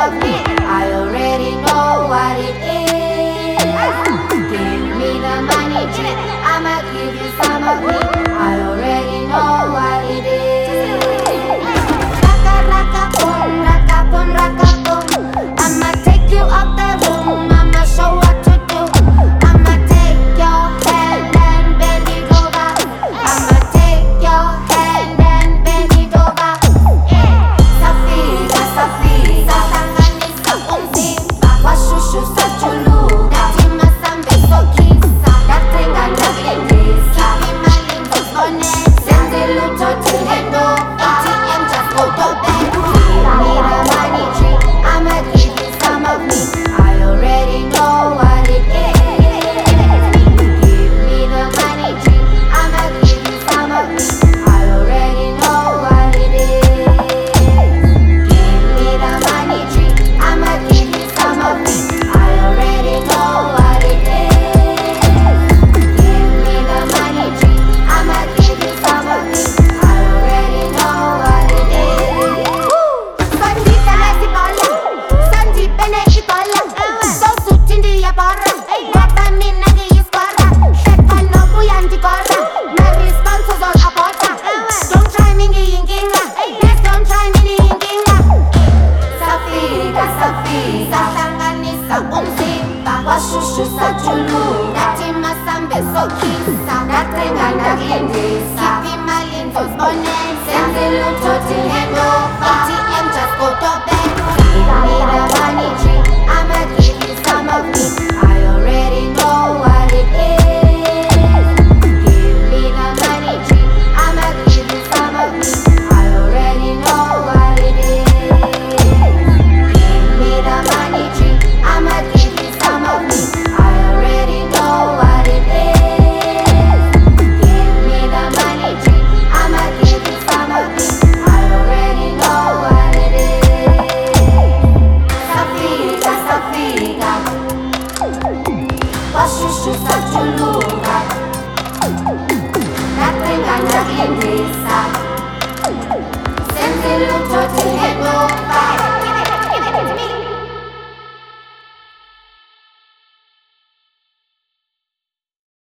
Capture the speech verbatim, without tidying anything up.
of me. I already know what it is. Give me the money tree, I'ma give you some of me. I already know what it is. Raka raka boom, raka boom, raka boom. I'ma take you up the room, I'ma show what to do. I'ma take your hand and bend it over. I'ma take your hand and bend it over. Safiga, safiga, tangani sa umzimba. Washushu sa chulu, natima sambe so kisa. Datrenga nagendisa, imalingo zone. Senze luto tilendo, A T M just go to bed. Give me the money tree, I'ma give you some of me. I already know what it is. Give me the money tree, I'ma give you some of me. I already know what it is. Give me the money tree, I'ma give you some of me. I already know what it is. Give me the money tree, I'ma give you some of me. I already know what it is. Bandita la sibola, Sanji bene ibola. So sutindi ya borra, Wapa minagi iskora. Sheka no buyanti kora, my response was all aborta. Don't try mingi yinginga, please don't try mini yinginga. Safiga, safiga, tangani sa umzimba. Washushu sa chulu, natima sambe so kisa. Datrenga nagendisa, imalingo zone. Senze luto tilendo, A T M just go to bed. Give me the money tree, I'ma give you some of me. I already know what it is. Give me the money tree, I'ma give you some of me. I already know what it is. Give me the money tree, I'ma give you some of me. I already know what it is. Give me the money tree, I'ma give you some of me. I already know what it is. Safiga, safiga, washushu sa chuluga. Datrenga nagendisa, senze luto tilendo.